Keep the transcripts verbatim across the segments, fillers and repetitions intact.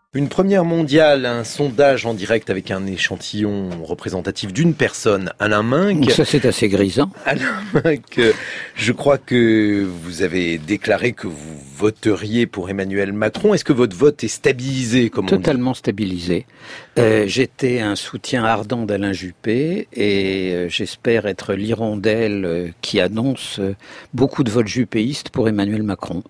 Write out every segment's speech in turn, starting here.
Une première mondiale, un sondage en direct avec un échantillon représentatif d'une personne, Alain Minc. Ça, c'est assez grisant. Alain Minc, je crois que vous avez déclaré que vous voteriez pour Emmanuel Macron. Est-ce que votre vote est stabilisé, comme on dit ? Totalement stabilisé. Euh, j'étais un soutien ardent d'Alain Juppé et euh, j'espère être l'hirondelle euh, qui annonce euh, beaucoup de votes juppéistes pour Emmanuel Macron.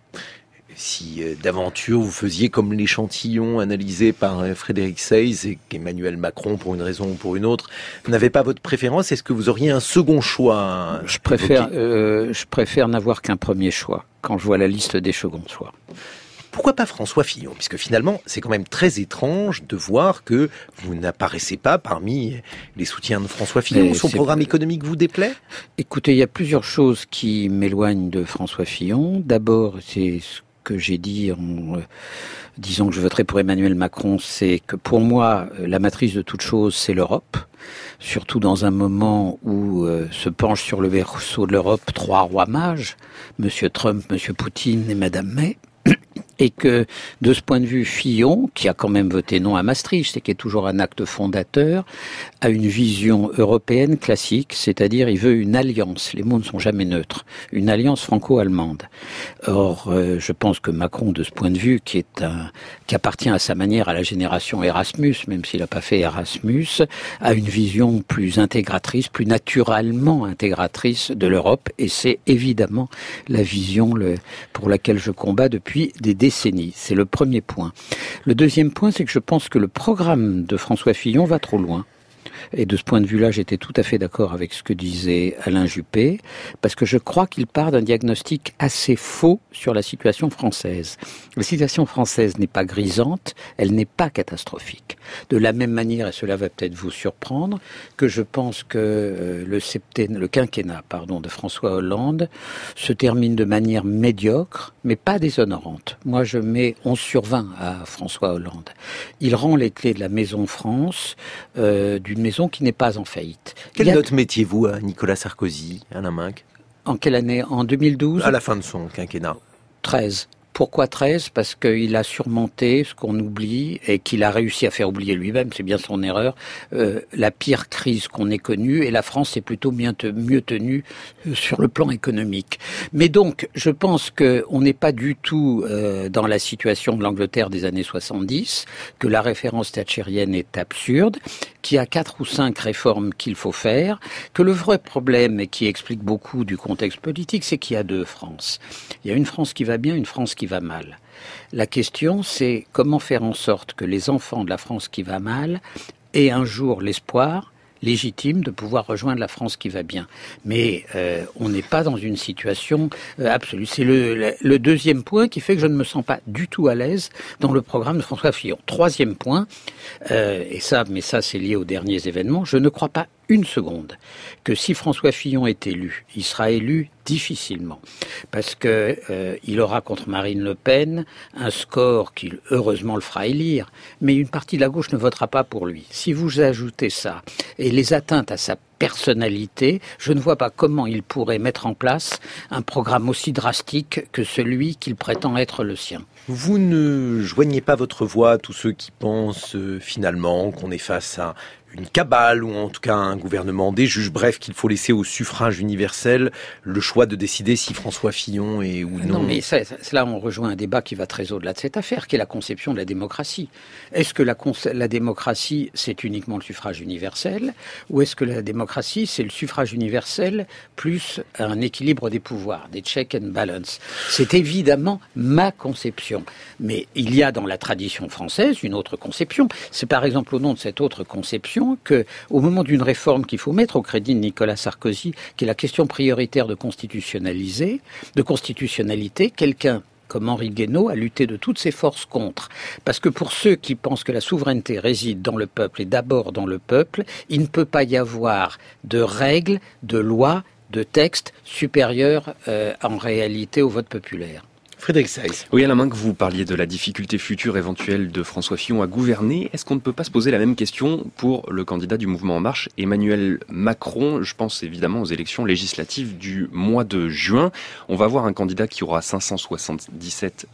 Si euh, d'aventure vous faisiez comme l'échantillon analysé par euh, Frédéric Seyss et qu'Emmanuel Macron, pour une raison ou pour une autre, n'avait pas votre préférence, est-ce que vous auriez un second choix ? Je préfère, euh, je préfère n'avoir qu'un premier choix quand je vois la liste des seconds choix. Pourquoi pas François Fillon ? Puisque finalement, c'est quand même très étrange de voir que vous n'apparaissez pas parmi les soutiens de François Fillon. Mais Son c'est... programme économique vous déplaît ? Écoutez, il y a plusieurs choses qui m'éloignent de François Fillon. D'abord, c'est ce que j'ai dit en euh, disant que je voterai pour Emmanuel Macron, c'est que pour moi, la matrice de toute chose, c'est l'Europe. Surtout dans un moment où euh, se penchent sur le berceau de l'Europe trois rois mages, Monsieur Trump, Monsieur Poutine et Madame May. Et que, de ce point de vue, Fillon, qui a quand même voté non à Maastricht et qui est toujours un acte fondateur, a une vision européenne classique, c'est-à-dire il veut une alliance, les mots ne sont jamais neutres, une alliance franco-allemande. Or, euh, je pense que Macron, de ce point de vue, qui est un, qui appartient à sa manière à la génération Erasmus, même s'il n'a pas fait Erasmus, a une vision plus intégratrice, plus naturellement intégratrice de l'Europe, et c'est évidemment la vision le, pour laquelle je combats depuis des décennies. C'est le premier point. Le deuxième point, c'est que je pense que le programme de François Fillon va trop loin. Et de ce point de vue-là, j'étais tout à fait d'accord avec ce que disait Alain Juppé, parce que je crois qu'il part d'un diagnostic assez faux sur la situation française. La situation française n'est pas grisante, elle n'est pas catastrophique. De la même manière, et cela va peut-être vous surprendre, que je pense que euh, le, septennat, le quinquennat pardon, de François Hollande se termine de manière médiocre, mais pas déshonorante. Moi, je mets onze sur vingt à François Hollande. Il rend les clés de la Maison France, euh, d'une maison qui n'est pas en faillite. Quelle a... note mettiez-vous à Nicolas Sarkozy, Alain Minc ? En quelle année ? En deux mille douze ? À la fin de son quinquennat. treize. Pourquoi treize ? Parce qu'il a surmonté ce qu'on oublie et qu'il a réussi à faire oublier lui-même, c'est bien son erreur, euh, la pire crise qu'on ait connue, et la France est plutôt bien te, mieux tenue euh, sur le plan économique. Mais donc, je pense qu'on n'est pas du tout euh, dans la situation de l'Angleterre des années soixante-dix, que la référence thatchérienne est absurde, qu'il y a quatre ou cinq réformes qu'il faut faire, que le vrai problème, et qui explique beaucoup du contexte politique, c'est qu'il y a deux France. Il y a une France qui va bien, une France qui va mal. La question, c'est comment faire en sorte que les enfants de la France qui va mal aient un jour l'espoir légitime de pouvoir rejoindre la France qui va bien. Mais euh, on n'est pas dans une situation euh, absolue. C'est le, le, le deuxième point qui fait que je ne me sens pas du tout à l'aise dans le programme de François Fillon. Troisième point, euh, et ça, mais ça c'est lié aux derniers événements, je ne crois pas une seconde que si François Fillon est élu, il sera élu difficilement, parce que euh, il aura contre Marine Le Pen un score qui heureusement le fera élire, mais une partie de la gauche ne votera pas pour lui. Si vous ajoutez ça et les atteintes à sa personnalité, je ne vois pas comment il pourrait mettre en place un programme aussi drastique que celui qu'il prétend être le sien. Vous ne joignez pas votre voix à tous ceux qui pensent euh, finalement qu'on est face à une cabale ou en tout cas un gouvernement des juges, bref, qu'il faut laisser au suffrage universel le choix de décider si François Fillon est ou non. Non, mais ça, ça, là on rejoint un débat qui va très au-delà de cette affaire, qui est la conception de la démocratie. Est-ce que la, la démocratie, c'est uniquement le suffrage universel, ou est-ce que la démocratie, c'est le suffrage universel plus un équilibre des pouvoirs, des check and balance ? C'est évidemment ma conception. Mais il y a dans la tradition française une autre conception. C'est par exemple au nom de cette autre conception que, au moment d'une réforme qu'il faut mettre au crédit de Nicolas Sarkozy, qui est la question prioritaire de constitutionnaliser, de constitutionnalité, quelqu'un comme Henri Guénaud a lutté de toutes ses forces contre. Parce que pour ceux qui pensent que la souveraineté réside dans le peuple et d'abord dans le peuple, il ne peut pas y avoir de règles, de lois, de textes supérieurs euh, en réalité au vote populaire. Frédéric Seyss. Oui, Alain Minc, vous parliez de la difficulté future éventuelle de François Fillon à gouverner. Est-ce qu'on ne peut pas se poser la même question pour le candidat du Mouvement En Marche, Emmanuel Macron ? Je pense évidemment aux élections législatives du mois de juin. On va avoir un candidat qui aura cinq cent soixante-dix-sept euh,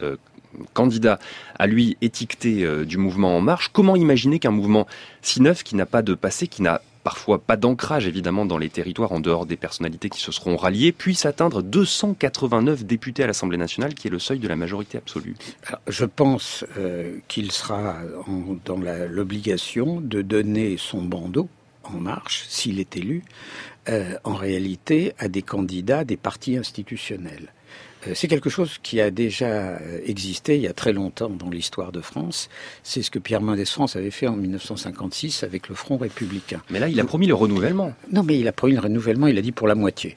candidat à lui étiqueté euh, du mouvement En Marche. Comment imaginer qu'un mouvement si neuf, qui n'a pas de passé, qui n'a parfois pas d'ancrage évidemment dans les territoires en dehors des personnalités qui se seront ralliées, puisse atteindre deux cent quatre-vingt-neuf députés à l'Assemblée nationale, qui est le seuil de la majorité absolue? Alors, je pense euh, qu'il sera en, dans la, l'obligation de donner son bandeau En Marche, s'il est élu, euh, en réalité à des candidats des partis institutionnels. C'est quelque chose qui a déjà existé il y a très longtemps dans l'histoire de France. C'est ce que Pierre Mendès France avait fait en dix-neuf cent cinquante-six avec le Front républicain. Mais là, il a promis le renouvellement. Non, mais il a promis le renouvellement, il a dit pour la moitié.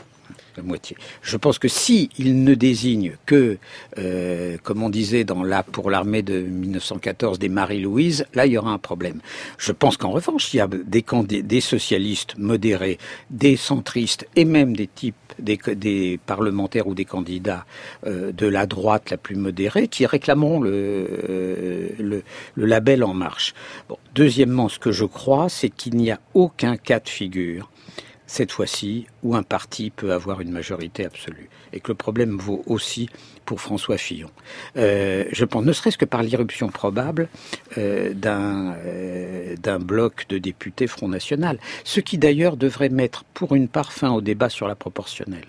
La moitié. Je pense que si il ne désigne que, euh, comme on disait dans la, pour l'armée de dix-neuf cent quatorze, des Marie-Louise, là il y aura un problème. Je pense qu'en revanche, il y a des, des, des socialistes modérés, des centristes et même des types, des, des parlementaires ou des candidats euh, de la droite la plus modérée qui réclameront le, euh, le, le label En Marche. Bon, deuxièmement, ce que je crois, c'est qu'il n'y a aucun cas de figure cette fois-ci, où un parti peut avoir une majorité absolue. Et que le problème vaut aussi pour François Fillon. Euh, je pense, ne serait-ce que par l'irruption probable euh, d'un, euh, d'un bloc de députés Front National. Ce qui d'ailleurs devrait mettre pour une part fin au débat sur la proportionnelle.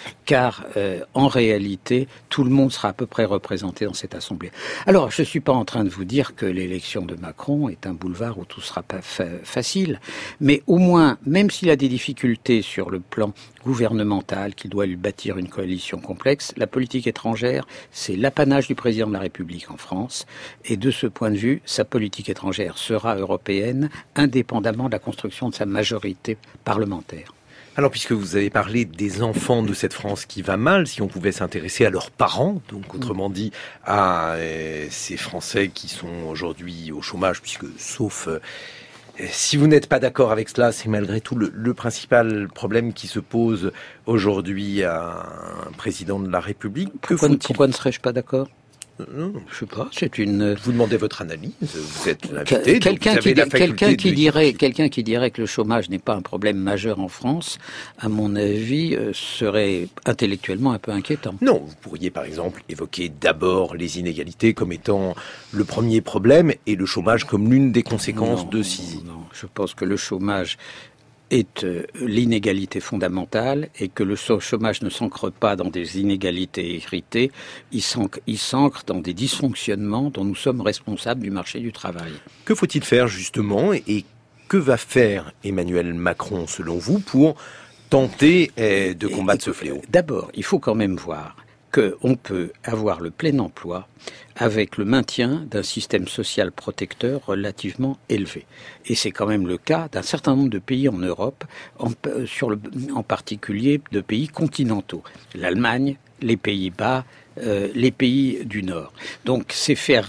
Car euh, en réalité, tout le monde sera à peu près représenté dans cette assemblée. Alors, je ne suis pas en train de vous dire que l'élection de Macron est un boulevard où tout sera pas fa- facile, mais au moins, même s'il a des difficultés sur le plan gouvernemental, qu'il doit lui bâtir une coalition complexe, la politique étrangère, c'est l'apanage du président de la République en France, et de ce point de vue, sa politique étrangère sera européenne, indépendamment de la construction de sa majorité parlementaire. Alors, puisque vous avez parlé des enfants de cette France qui va mal, si on pouvait s'intéresser à leurs parents, donc autrement dit à euh, ces Français qui sont aujourd'hui au chômage, puisque sauf euh, si vous n'êtes pas d'accord avec cela, c'est malgré tout le, le principal problème qui se pose aujourd'hui à un président de la République. Pourquoi, pourquoi ne serais-je pas d'accord ? Non, je sais pas, c'est une... Vous demandez votre analyse, vous êtes l'invité, quelqu'un qui, quelqu'un qui de... dirait, quelqu'un qui dirait que le chômage n'est pas un problème majeur en France, à mon avis, euh, serait intellectuellement un peu inquiétant. Non, vous pourriez par exemple évoquer d'abord les inégalités comme étant le premier problème et le chômage comme l'une des conséquences non, de ces... Non, je pense que le chômage est euh, l'inégalité fondamentale et que le chômage ne s'ancre pas dans des inégalités héritées, il s'ancre, il s'ancre dans des dysfonctionnements dont nous sommes responsables du marché du travail. Que faut-il faire justement et que va faire Emmanuel Macron selon vous pour tenter eh, de combattre et, ce fléau ? D'abord, il faut quand même voir qu'on peut avoir le plein emploi avec le maintien d'un système social protecteur relativement élevé. Et c'est quand même le cas d'un certain nombre de pays en Europe, en, sur le, en particulier de pays continentaux. L'Allemagne, les Pays-Bas, euh, les pays du Nord. Donc c'est faire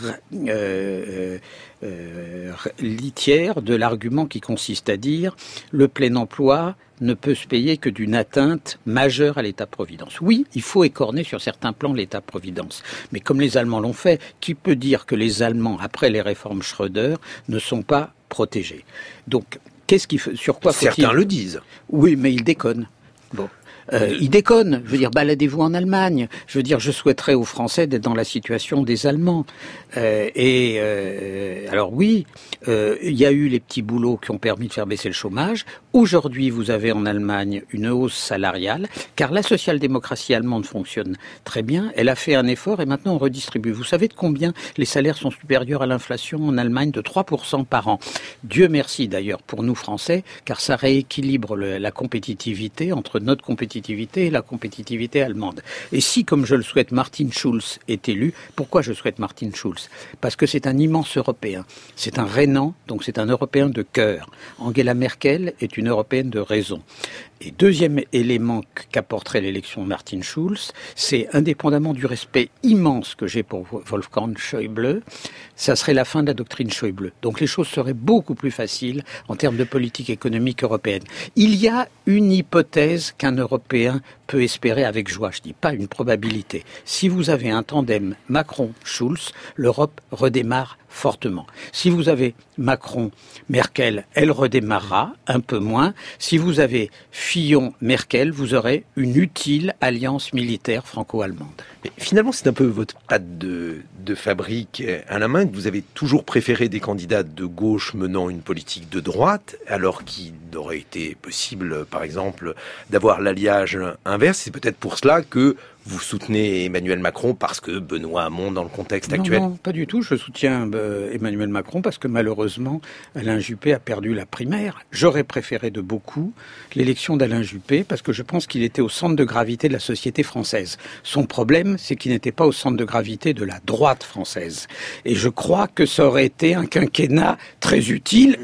euh, euh, litière de l'argument qui consiste à dire le plein emploi ne peut se payer que d'une atteinte majeure à l'État-providence. Oui, il faut écorner sur certains plans l'État-providence. Mais comme les Allemands l'ont fait, qui peut dire que les Allemands, après les réformes Schröder, ne sont pas protégés ? Donc, qu'est-ce qui, sur quoi faut-il... Certains le disent. Oui, mais ils déconnent. Bon. Euh, ils déconnent. Je veux dire, baladez-vous en Allemagne. Je veux dire, je souhaiterais aux Français d'être dans la situation des Allemands. Euh, et euh, alors oui, euh, il y a eu les petits boulots qui ont permis de faire baisser le chômage. Aujourd'hui, vous avez en Allemagne une hausse salariale, car la social-démocratie allemande fonctionne très bien. Elle a fait un effort et maintenant on redistribue. Vous savez de combien les salaires sont supérieurs à l'inflation en Allemagne ? De trois pour cent par an. Dieu merci d'ailleurs pour nous Français, car ça rééquilibre le, la compétitivité entre notre compétitivité et la compétitivité allemande. Et si, comme je le souhaite, Martin Schulz est élu, pourquoi je souhaite Martin Schulz ? Parce que c'est un immense Européen. C'est un Rhénan, donc c'est un Européen de cœur. Angela Merkel est une Européenne de raison. Et deuxième élément qu'apporterait l'élection de Martin Schulz, c'est, indépendamment du respect immense que j'ai pour Wolfgang Schäuble, ça serait la fin de la doctrine Schäuble. Donc les choses seraient beaucoup plus faciles en termes de politique économique européenne. Il y a une hypothèse qu'un Européen peut espérer avec joie, je dis pas une probabilité. Si vous avez un tandem Macron-Schulz, l'Europe redémarre fortement. Si vous avez Macron-Merkel, elle redémarrera un peu moins. Si vous avez Fillon-Merkel, vous aurez une utile alliance militaire franco-allemande. Mais finalement, c'est un peu votre patte de, de fabrique à la main, que vous avez toujours préféré des candidats de gauche menant une politique de droite, alors qu'il aurait été possible, par exemple, d'avoir l'alliage inverse. C'est peut-être pour cela que vous soutenez Emmanuel Macron parce que Benoît Hamon dans le contexte non, actuel. Non, pas du tout. Je soutiens euh, Emmanuel Macron parce que malheureusement, Alain Juppé a perdu la primaire. J'aurais préféré de beaucoup l'élection d'Alain Juppé parce que je pense qu'il était au centre de gravité de la société française. Son problème, c'est qu'il n'était pas au centre de gravité de la droite française. Et je crois que ça aurait été un quinquennat très utile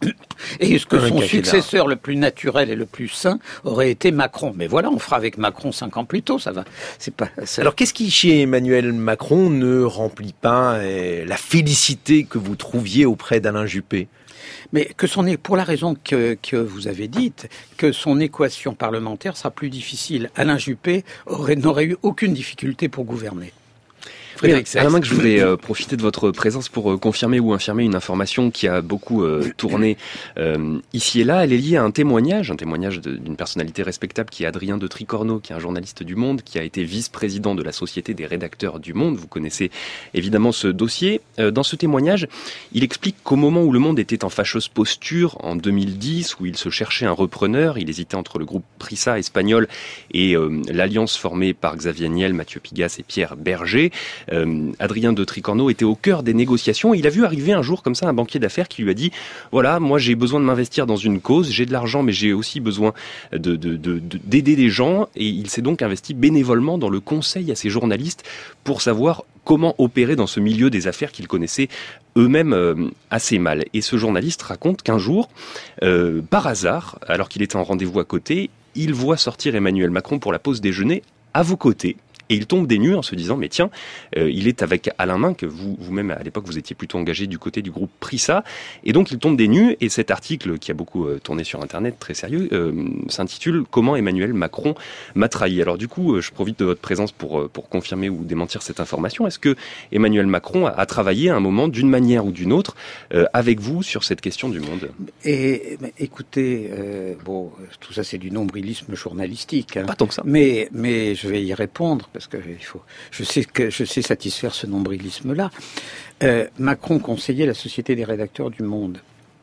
et ce que un son quinquennat. Successeur le plus naturel et le plus sain aurait été Macron. Mais voilà, on fera avec Macron cinq ans plus tôt, ça va. C'est pas, ça... Alors, qu'est-ce qui, chez Emmanuel Macron, ne remplit pas eh, la félicité que vous trouviez auprès d'Alain Juppé ? Mais que son, pour la raison que, que vous avez dite, que son équation parlementaire sera plus difficile. Alain Juppé aurait, n'aurait eu aucune difficulté pour gouverner. Frédéric, c'est vraiment que je voulais euh, profiter de votre présence pour euh, confirmer ou infirmer une information qui a beaucoup euh, tourné euh, ici et là. Elle est liée à un témoignage, un témoignage de, d'une personnalité respectable qui est Adrien de Tricorneau, qui est un journaliste du Monde, qui a été vice-président de la Société des rédacteurs du Monde. Vous connaissez évidemment ce dossier. Euh, dans ce témoignage, il explique qu'au moment où le Monde était en fâcheuse posture, en deux mille dix, où il se cherchait un repreneur, il hésitait entre le groupe Prisa espagnol et euh, l'alliance formée par Xavier Niel, Mathieu Pigasse et Pierre Berger. Euh, Adrien de Tricorneau était au cœur des négociations. Il a vu arriver un jour comme ça un banquier d'affaires qui lui a dit « Voilà, moi j'ai besoin de m'investir dans une cause, j'ai de l'argent mais j'ai aussi besoin de, de, de, de, d'aider des gens. » Et il s'est donc investi bénévolement dans le conseil à ces journalistes pour savoir comment opérer dans ce milieu des affaires qu'ils connaissaient eux-mêmes euh, assez mal. Et ce journaliste raconte qu'un jour, euh, par hasard, alors qu'il était en rendez-vous à côté, il voit sortir Emmanuel Macron pour la pause déjeuner à vos côtés. Et il tombe des nues en se disant, mais tiens, euh, il est avec Alain Minc, vous, vous-même à l'époque vous étiez plutôt engagé du côté du groupe Prisa, et donc il tombe des nues, et cet article qui a beaucoup euh, tourné sur Internet, très sérieux, euh, s'intitule « Comment Emmanuel Macron m'a trahi ». Alors du coup, euh, je profite de votre présence pour, euh, pour confirmer ou démentir cette information. Est-ce que Emmanuel Macron a, a travaillé à un moment, d'une manière ou d'une autre, euh, avec vous sur cette question du Monde ? Et bah, écoutez, euh, bon, tout ça c'est du nombrilisme journalistique. Hein, Pas tant que ça. Mais, mais je vais y répondre. Parce que il faut, je sais que je sais satisfaire ce nombrilisme-là. Euh, Macron conseillait la Société des rédacteurs du Monde.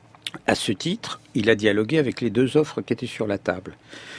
À ce titre, il a dialogué avec les deux offres qui étaient sur la table.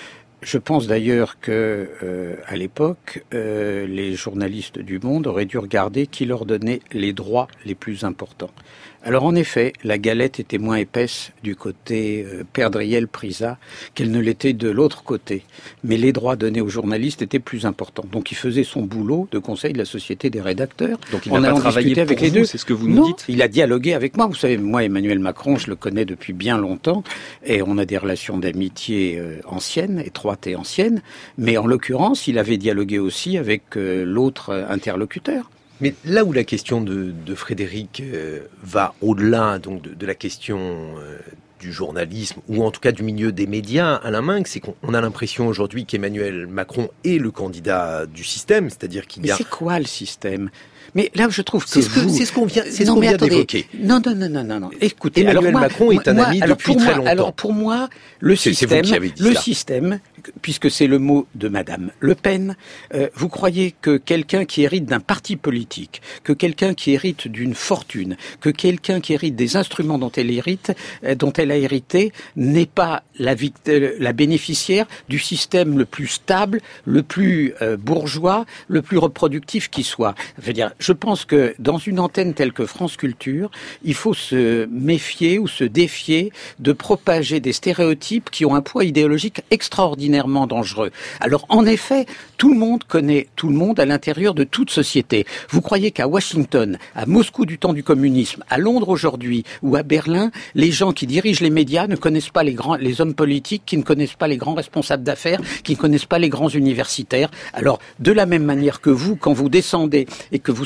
Je pense d'ailleurs que, euh, à l'époque, euh, les journalistes du Monde auraient dû regarder qui leur donnait les droits les plus importants. Alors en effet, la galette était moins épaisse du côté euh, Perdriel-Prisa qu'elle ne l'était de l'autre côté. Mais les droits donnés aux journalistes étaient plus importants. Donc il faisait son boulot de conseil de la Société des rédacteurs. Donc il n'a pas travaillé avec les deux, c'est ce que vous nous non, dites ? Il a dialogué avec moi. Vous savez, moi, Emmanuel Macron, je le connais depuis bien longtemps et on a des relations d'amitié euh, anciennes, étroites et anciennes. Mais en l'occurrence, il avait dialogué aussi avec euh, l'autre euh, interlocuteur. Mais là où la question de, de Frédéric euh, va au-delà donc de, de la question euh, du journalisme ou en tout cas du milieu des médias, Alain Minc, c'est qu'on a l'impression aujourd'hui qu'Emmanuel Macron est le candidat du système, c'est-à-dire qu'il y a... Mais c'est quoi le système ? Mais là, je trouve que c'est ce que vous... c'est ce qu'on vient, c'est non, ce qu'on vient attendez. d'évoquer. Non, non, non, non, non, non. Écoutez, Emmanuel alors moi, Macron est un moi, ami alors depuis pour très moi, longtemps. Alors pour moi, le c'est, système, c'est vous qui avez dit le ça. système, puisque c'est le mot de Madame Le Pen, euh, vous croyez que quelqu'un qui hérite d'un parti politique, que quelqu'un qui hérite d'une fortune, que quelqu'un qui hérite des instruments dont elle hérite, euh, dont elle a hérité, n'est pas la, vict- la bénéficiaire du système le plus stable, le plus euh, bourgeois, le plus reproductif qui soit. Je veux dire, je pense que dans une antenne telle que France Culture, il faut se méfier ou se défier de propager des stéréotypes qui ont un poids idéologique extraordinairement dangereux. Alors, en effet, tout le monde connaît tout le monde à l'intérieur de toute société. Vous croyez qu'à Washington, à Moscou du temps du communisme, à Londres aujourd'hui ou à Berlin, les gens qui dirigent les médias ne connaissent pas les grands, les hommes politiques, qui ne connaissent pas les grands responsables d'affaires, qui ne connaissent pas les grands universitaires. Alors, de la même manière que vous, quand vous descendez et que vous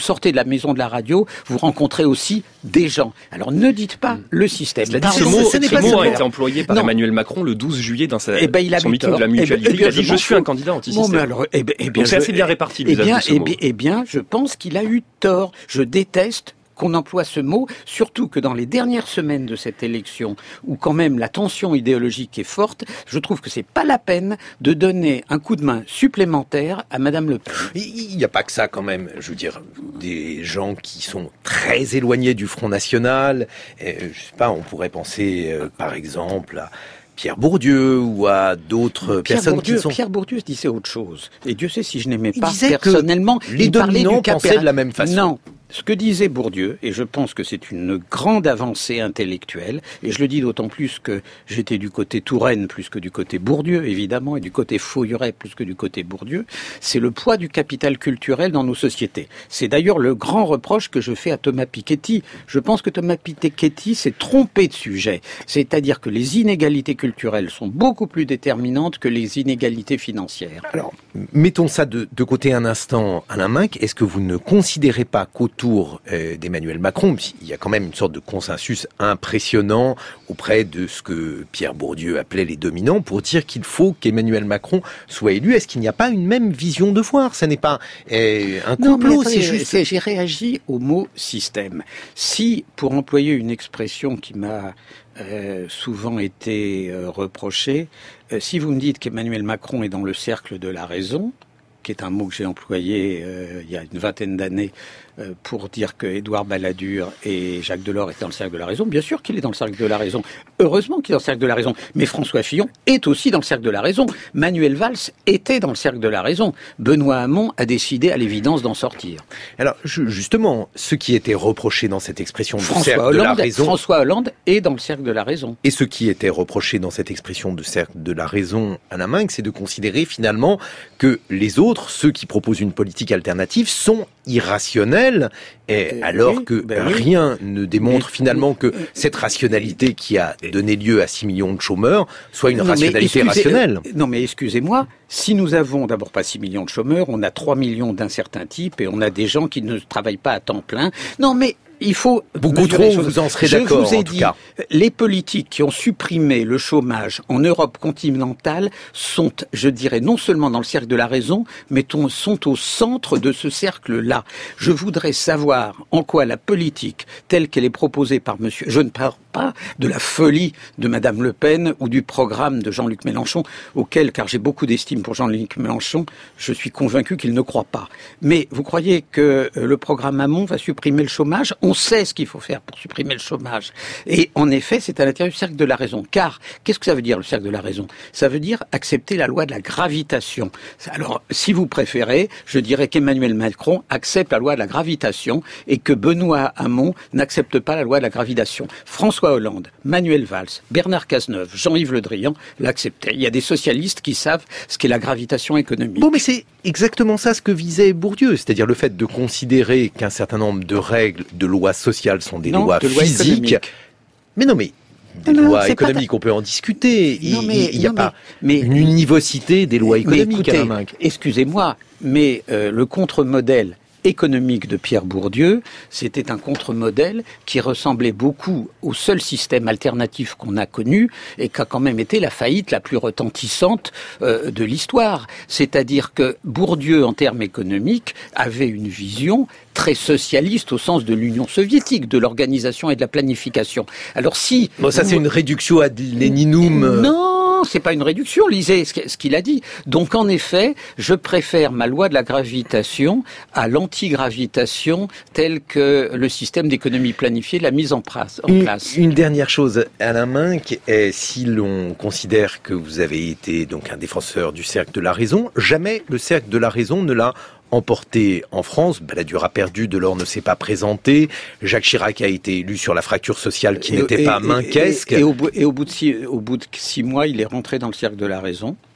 sortez de la maison de la radio, vous rencontrez aussi des gens. Alors ne dites pas mmh. le système. Ce Pardon, mot, ce ce mot a été employé par non. Emmanuel Macron le douze juillet dans sa, eh ben, il son meeting de la mutualité. Eh ben, eh bien, il a dit « Je suis un candidat anti-système bon, ». Alors, eh ben, eh bien, Donc c'est assez bien réparti eh bien, eh bien, eh bien, je pense qu'il a eu tort. Je déteste qu'on emploie ce mot, surtout que dans les dernières semaines de cette élection, où quand même la tension idéologique est forte, je trouve que c'est pas la peine de donner un coup de main supplémentaire à Madame Le Pen. Il n'y a pas que ça quand même. Je veux dire, des gens qui sont très éloignés du Front National. Et, je sais pas, on pourrait penser, euh, par exemple, à Pierre Bourdieu ou à d'autres Pierre personnes Bourdieu, qui sont... Pierre Bourdieu disait autre chose. Et Dieu sait si je n'aimais pas personnellement. Que les dominants pensaient de la même façon. Non. Ce que disait Bourdieu, et je pense que c'est une grande avancée intellectuelle, et je le dis d'autant plus que j'étais du côté Touraine plus que du côté Bourdieu, évidemment, et du côté Faujuret plus que du côté Bourdieu, c'est le poids du capital culturel dans nos sociétés. C'est d'ailleurs le grand reproche que je fais à Thomas Piketty. Je pense que Thomas Piketty s'est trompé de sujet. C'est-à-dire que les inégalités culturelles sont beaucoup plus déterminantes que les inégalités financières. Alors, mettons ça de, de côté un instant, Alain Minc. Est-ce que vous ne considérez pas qu'au autour euh, d'Emmanuel Macron, il y a quand même une sorte de consensus impressionnant auprès de ce que Pierre Bourdieu appelait les dominants pour dire qu'il faut qu'Emmanuel Macron soit élu. Est-ce qu'il n'y a pas une même vision de voir? Ça n'est pas euh, un complot, c'est juste... C'est, j'ai réagi au mot système. Si, pour employer une expression qui m'a euh, souvent été euh, reprochée, euh, si vous me dites qu'Emmanuel Macron est dans le cercle de la raison, qui est un mot que j'ai employé euh, il y a une vingtaine d'années euh, pour dire que Édouard Balladur et Jacques Delors étaient dans le cercle de la raison. Bien sûr qu'il est dans le cercle de la raison. Heureusement qu'il est dans le cercle de la raison. Mais François Fillon est aussi dans le cercle de la raison. Manuel Valls était dans le cercle de la raison. Benoît Hamon a décidé à l'évidence d'en sortir. Alors justement, ce qui était reproché dans cette expression de François cercle Hollande, de la raison... François Hollande est dans le cercle de la raison. Et ce qui était reproché dans cette expression de cercle de la raison à la main, c'est de considérer finalement que les autres, ceux qui proposent une politique alternative, sont irrationnels, et euh, alors oui, que ben rien oui. ne démontre mais, finalement que euh, cette rationalité qui a donné lieu à six millions de chômeurs soit une non, rationalité rationnelle. Euh, non mais excusez-moi, si nous avons d'abord pas six millions de chômeurs, on a trois millions d'un certain type et on a des gens qui ne travaillent pas à temps plein. Non mais il faut... Beaucoup trop, vous en serez d'accord, Je vous ai en dit, tout cas. Les politiques qui ont supprimé le chômage en Europe continentale sont, je dirais, non seulement dans le cercle de la raison, mais sont au centre de ce cercle-là. Je voudrais savoir en quoi la politique, telle qu'elle est proposée par monsieur... Je ne parle pas de la folie de madame Le Pen ou du programme de Jean-Luc Mélenchon, auquel, car j'ai beaucoup d'estime pour Jean-Luc Mélenchon, je suis convaincu qu'il ne croit pas. Mais vous croyez que le programme Hamon va supprimer le chômage ? On sait ce qu'il faut faire pour supprimer le chômage. Et en effet, c'est à l'intérieur du cercle de la raison. Car, qu'est-ce que ça veut dire, le cercle de la raison? Ça veut dire accepter la loi de la gravitation. Alors, si vous préférez, je dirais qu'Emmanuel Macron accepte la loi de la gravitation et que Benoît Hamon n'accepte pas la loi de la gravitation. François Hollande, Manuel Valls, Bernard Cazeneuve, Jean-Yves Le Drian l'acceptaient. Il y a des socialistes qui savent ce qu'est la gravitation économique. Bon, mais c'est exactement ça ce que visait Bourdieu, c'est-à-dire le fait de considérer qu'un certain nombre de règles, de lois sociales sont des non, lois de physiques. Lois mais non, mais des non, lois économiques, pas... on peut en discuter. Non, mais, il n'y a non, pas mais, une univocité des lois économiques. Mais écoutez, excusez-moi, mais euh, le contre-modèle économique de Pierre Bourdieu, c'était un contre-modèle qui ressemblait beaucoup au seul système alternatif qu'on a connu et qui a quand même été la faillite la plus retentissante euh, de l'histoire. C'est-à-dire que Bourdieu, en termes économiques, avait une vision très socialiste au sens de l'Union soviétique, de l'organisation et de la planification. Alors si... Bon, ça, vous... c'est une réduction ad Léninum. Non, c'est pas une réduction, lisez ce qu'il a dit. Donc en effet, je préfère ma loi de la gravitation à l'antigravitation telle que le système d'économie planifiée l'a mise en place. En une, place. Une dernière chose, Alain Minc, est, si l'on considère que vous avez été donc un défenseur du cercle de la raison, jamais le cercle de la raison ne l'a emporté en France. Balladur a perdu, Delors ne s'est pas présenté, Jacques Chirac a été élu sur la fracture sociale qui et, n'était et, pas minquesque. Et, et, et, au bout, et au, bout de six, au bout de six mois, il est rentré dans le cercle de la raison.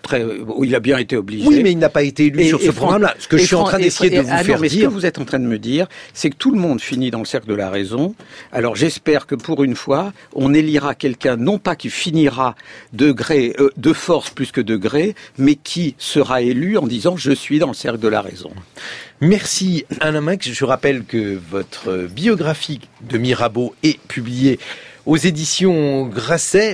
très, il a bien été obligé. Oui, mais il n'a pas été élu et, sur et ce Fran- programme-là. Ce que je suis Fran- en train d'essayer et, de vous ah faire non, mais dire... ce que vous êtes en train de me dire, c'est que tout le monde finit dans le cercle de la raison. Alors j'espère que pour une fois, on élira quelqu'un, non pas qui finira de gré, euh, de force plus que de gré, mais qui sera élu en disant « je suis dans le cercle de la raison ». Merci Alain Max. Je rappelle que votre biographie de Mirabeau est publiée aux éditions Grasset.